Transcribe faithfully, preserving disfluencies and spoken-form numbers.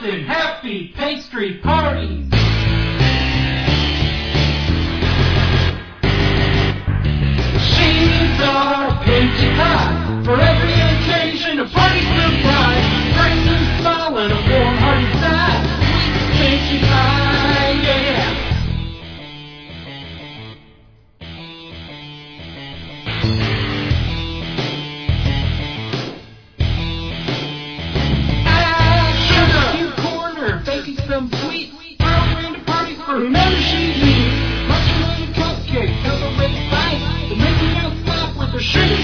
frosted, happy pastry parties. She's our peachy pie for every occasion, a party surprise. Bright new smile and a warm hearty sigh. Sweet peachy pie, yeah. Baking some sweets, throwing into parties for whomever she needs. Marshmallow cupcakes, celebrate spice, but making us stop with her sugar